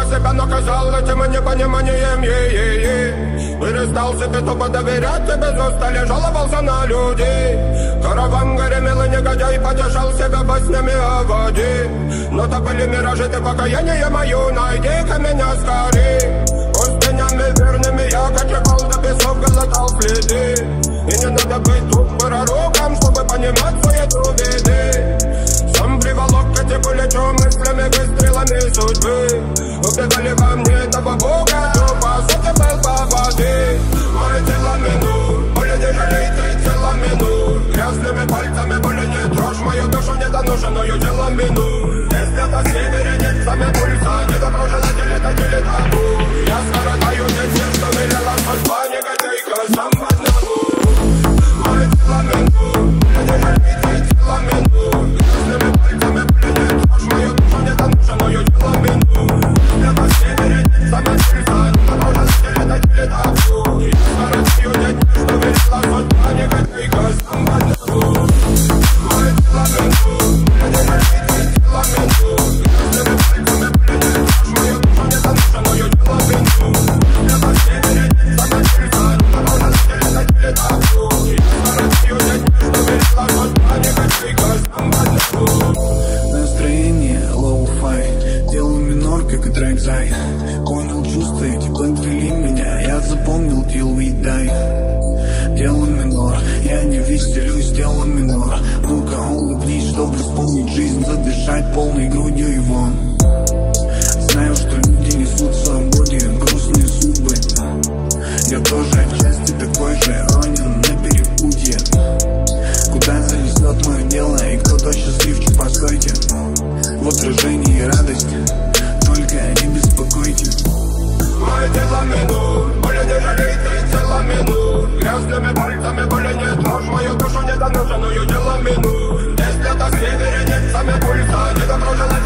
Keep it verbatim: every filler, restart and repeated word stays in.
себя наказал этим непониманием, е-е-е. Перестал себе тупо доверять, и без устали жаловался на людей. Караван гремел и негодяй потешал себя баснями о воде. Но то были миражи, ты покаяние мою, найди-ка меня скорей. Пустынями верными я кочевал, до песов глотал следы. И не надо быть тут пророком, чтобы понимать суету беды. Сам приволок эти пулечу мыслями, выстрелами судьбы. Убивали во мне того бога, кто по сути был по воде. Мои тела минут, боли не жалей, ты тела минут. Грязными пальцами боли не трожь, мою душу недоношенную тело минут. Если это севере нет сами пульса, не доброжена телета, телета табу. Я скоротаю здесь все, что велела судьба, негодяйка, сам в одному. Мои тела минут, боли не жалей, ты тела минут. Грязными пальцами боли не трожь, мою душу недоношенную тело минут. Если это севере нет сами пульса, не доброжена телета, телета табу. Я скоротаю здесь все, что велела судьба, негодяйка, сам в одному. Мои тела минут, боли не жалей, ты тела минут. Грязными пальцами боли не трожь, мою душу недоношенную тело минут. Если это севере нет сами пульса, не доброжена телета, телета табу. Я скоротаю здесь все, что велела судьба, негодяйка, сам в одному. Настроение лоу-фай, делаю минор, как и трек Зай. Понял чувства, эти подвели меня, я запомнил till we die. Делаю минор, я не веселюсь, делаю минор. Ну-ка улыбнись, чтобы вспомнить жизнь, задышать полной грудью его. Знаю, что люди несут в свободе грустные судьбы. Я тоже отчасти такой же, ранен на перепутье. Куда занесет мое дело, и кто-то счастливчик, постойте. В отражении радость, только не беспокойтесь. Мои тела минут, боли не жалей, ты тела минут. Грязными пальцами боли не трожь, мою душу недоношенную тело минут. Если это севере нет сами пульса, не доброжена